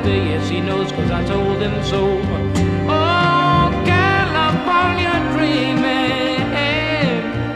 Yes, he knows, 'cause I told him so.